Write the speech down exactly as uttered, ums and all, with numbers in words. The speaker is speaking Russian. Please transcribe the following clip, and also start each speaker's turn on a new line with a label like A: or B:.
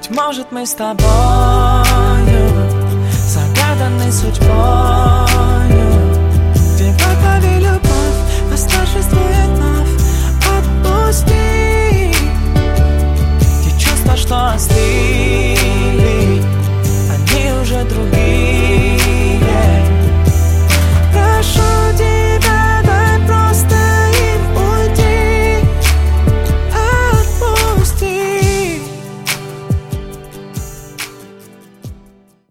A: Быть может, мы с тобою загаданы судьбою. Где по любви